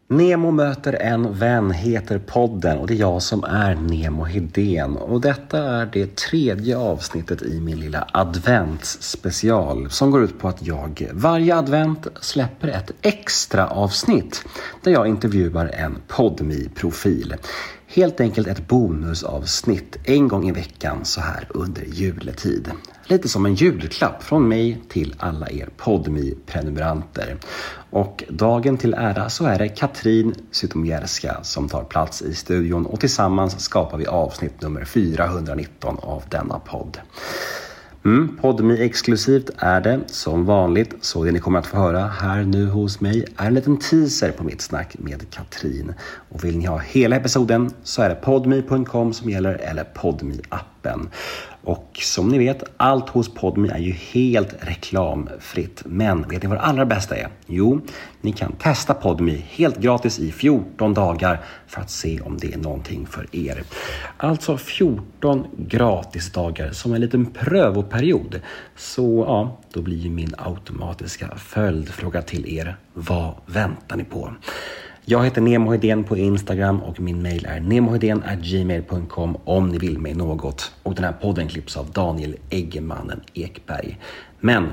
Nemo möter en vän heter podden och det är jag som är Nemo Hedén. Och detta är det 3:e avsnittet i min lilla adventsspecial som går ut på att jag varje advent släpper ett extra avsnitt där jag intervjuar en PodMe-profil. Helt enkelt ett bonusavsnitt en gång i veckan så här under juletid. Lite som en julklapp från mig till alla er PodMe-prenumeranter. Och dagen till ära så är det Katrin Zytomierska som tar plats i studion och tillsammans skapar vi avsnitt nummer 419 av denna podd. PodMe exklusivt är det som vanligt, så det ni kommer att få höra här nu hos mig är en liten teaser på mitt snack med Katrin. Och vill ni ha hela episoden så är det podme.com som gäller eller PodMe-appen. Och som ni vet, allt hos PodMe är ju helt reklamfritt. Men vet ni vad det allra bästa är? Jo, ni kan testa PodMe helt gratis i 14 dagar för att se om det är någonting för er. Alltså 14 gratisdagar som en liten prövoperiod. Så ja, då blir ju min automatiska följdfråga till er. Vad väntar ni på? Jag heter Nemo Hedén på Instagram och min mail är nemohedén@gmail.com om ni vill mig något. Och den här podden klipps av Daniel Eggemannen Ekberg. Men...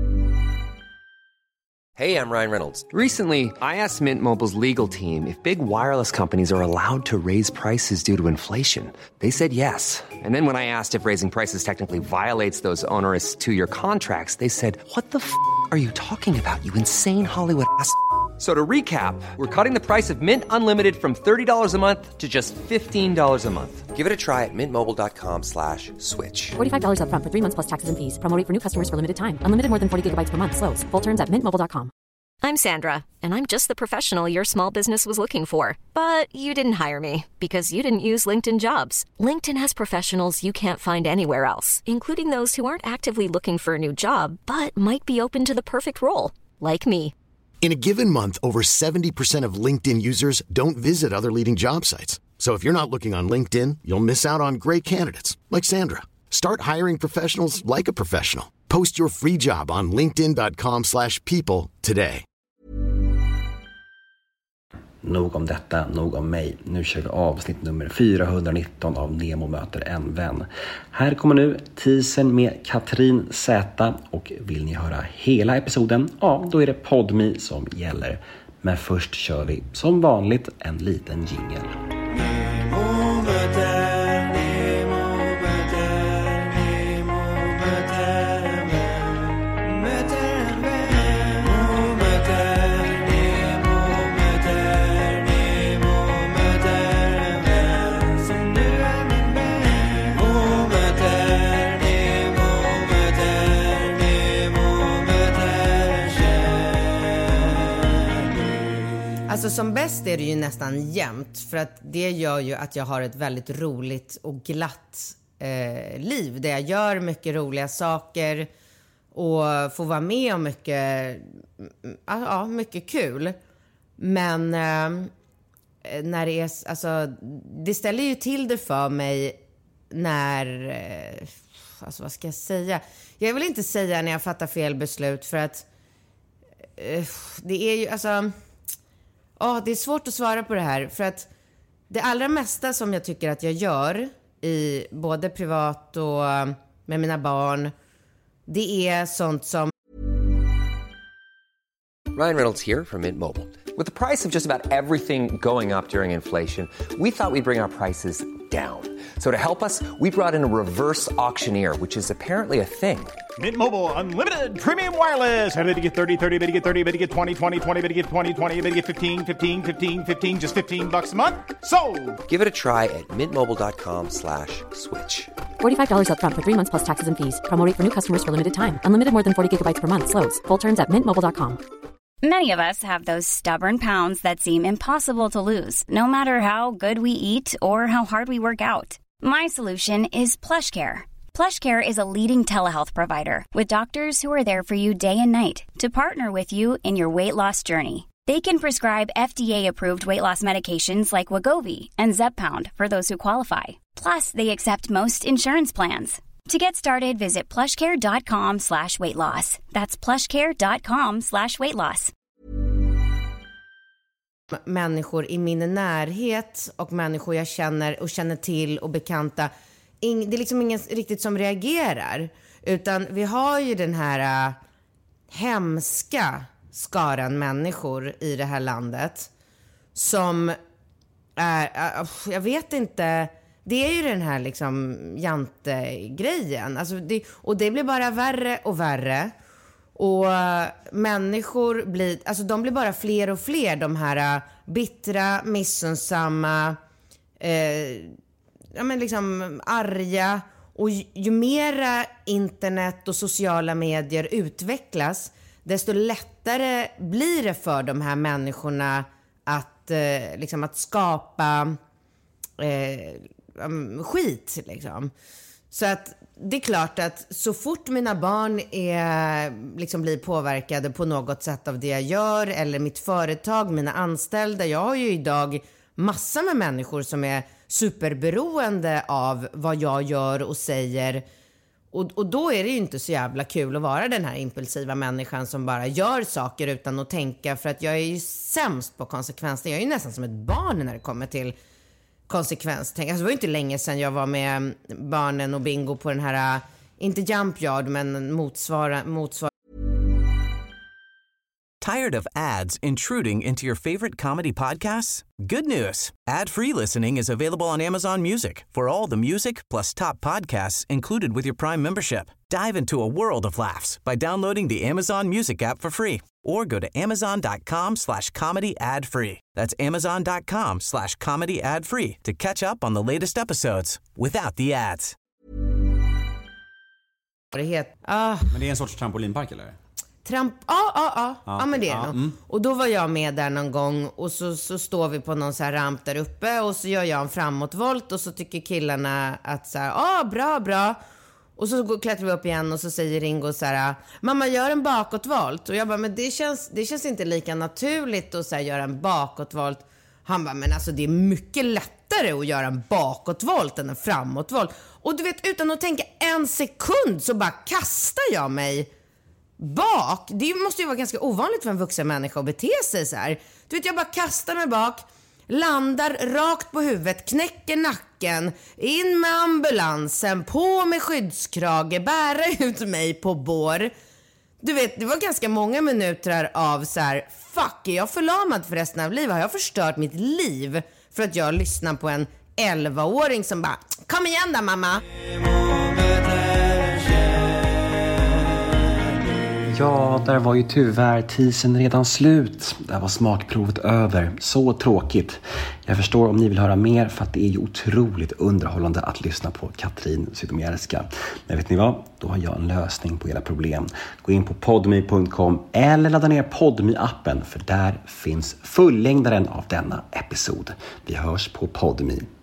Hey, I'm Ryan Reynolds. Recently, I asked Mint Mobile's legal team if big wireless companies are allowed to raise prices due to inflation. They said yes. And then when I asked if raising prices technically violates those onerous two-year contracts, they said, "What the f*** are you talking about, you insane Hollywood ass?" So to recap, we're cutting the price of Mint Unlimited from $30 a month to just $15 a month. Give it a try at mintmobile.com/switch. $45 up front for 3 months plus taxes and fees. Promo rate for new customers for limited time. Unlimited more than 40 gigabytes per month. Slows full terms at mintmobile.com. I'm Sandra, and I'm just the professional your small business was looking for. But you didn't hire me because you didn't use LinkedIn Jobs. LinkedIn has professionals you can't find anywhere else, including those who aren't actively looking for a new job, but might be open to the perfect role, like me. In a given month, over 70% of LinkedIn users don't visit other leading job sites. So if you're not looking on LinkedIn, you'll miss out on great candidates like Sandra. Start hiring professionals like a professional. Post your free job on linkedin.com/people today. Nog om detta, nog om mig. Nu kör vi avsnitt nummer 419 av Nemo möter en vän. Här kommer nu teasern med Katrin Z. Och vill ni höra hela episoden, ja då är det PodMe som gäller. Men först kör vi som vanligt en liten jingle. Alltså som bäst är det ju nästan jämnt, för att det gör ju att jag har ett väldigt roligt och glatt liv där jag gör mycket roliga saker och får vara med om mycket kul. Men när det är, alltså det ställer ju till det för mig när, alltså vad ska jag säga? Jag vill inte säga när jag fattar fel beslut, för att det är ju, alltså det är svårt att svara på det här, för att det allra mesta som jag tycker att jag gör i både privat och med mina barn, det är sånt som... Ryan Reynolds here from Mint Mobile. With the price of just about everything going up during inflation, we thought we'd bring our prices down. So to help us, we brought in a reverse auctioneer, which is apparently a thing. Mint Mobile Unlimited Premium Wireless. How to get 30, 30, bit to get 30, bit to get 20, 20, 20, bit to get 20, 20, bit to get 15, 15, 15, 15, just $15 a month? Sold! Give it a try at mintmobile.com/switch. $45 up front for 3 months plus taxes and fees. Promo rate for new customers for limited time. Unlimited more than 40 gigabytes per month. Slows full terms at mintmobile.com. Many of us have those stubborn pounds that seem impossible to lose, no matter how good we eat or how hard we work out. My solution is PlushCare. PlushCare is a leading telehealth provider with doctors who are there for you day and night to partner with you in your weight loss journey. They can prescribe FDA-approved weight loss medications like Wegovy and Zepbound for those who qualify. Plus, they accept most insurance plans. To get started, visit plushcare.com/weightloss. That's plushcare.com/weightloss. Människor i min närhet och människor jag känner till och bekanta. Det är liksom ingen riktigt som reagerar. Utan vi har ju den här hemska skaran människor i det här landet. Som är, jag vet inte, det är ju den här liksom jantegrejen. Alltså och det blir bara värre och värre. Och människor blir, alltså de blir bara fler och fler, de här bittra, missunnsamma, ja men liksom arga. Och ju mera internet och sociala medier utvecklas, desto lättare blir det för de här människorna att liksom att skapa skit liksom. Så att det är klart att så fort mina barn liksom blir påverkade på något sätt av det jag gör, eller mitt företag, mina anställda. Jag har ju idag massa med människor som är superberoende av vad jag gör och säger. Och då är det ju inte så jävla kul att vara den här impulsiva människan som bara gör saker utan att tänka. För att jag är ju sämst på konsekvenser. Jag är ju nästan som ett barn när det kommer till konsekvenstänk. Alltså det var ju inte länge sedan jag var med barnen och Bingo på den här, inte Jump Yard, men motsvara. Tired of ads intruding into your favorite comedy podcasts? Good news. Ad-free listening is available on Amazon Music for all the music plus top podcasts included with your Prime membership. Dive into a world of laughs by downloading the Amazon Music app for free or go to amazon.com/comedy ad-free. That's amazon.com/comedy ad-free to catch up on the latest episodes without the ads. Men det är en sorts trampolinpark eller? Ja, men det är det. Och då var jag med där någon gång och så står vi på någon så här ramp där uppe och så gör jag en framåtvolt och så tycker killarna att så här, bra. Och så klättrar vi upp igen och så säger Ringo så här, mamma gör en bakåtvolt. Och jag bara, men det känns inte lika naturligt att så här, göra en bakåtvolt. Han bara, men alltså det är mycket lättare att göra en bakåtvolt än en framåtvolt. Och du vet, utan att tänka en sekund så bara kastar jag mig bak. Det måste ju vara ganska ovanligt för en vuxen människa att bete sig så här. Du vet, jag bara kastar mig bak, landar rakt på huvudet, knäcker nacken, in med ambulansen, på med skyddskrage, bära ut mig på bår. Du vet, det var ganska många minuter av så här, fuck, är jag förlamad för resten av livet? Har jag förstört mitt liv för att jag lyssnar på en 11-åring som bara, kom igen då mamma. Ja, där var ju tyvärr tisen redan slut. Där var smakprovet över. Så tråkigt. Jag förstår om ni vill höra mer, för att det är ju otroligt underhållande att lyssna på Katrin Zytomierska. Men vet ni vad? Då har jag en lösning på era problem. Gå in på podme.com eller ladda ner Podme-appen, för där finns fullängdaren av denna episod. Vi hörs på Podme.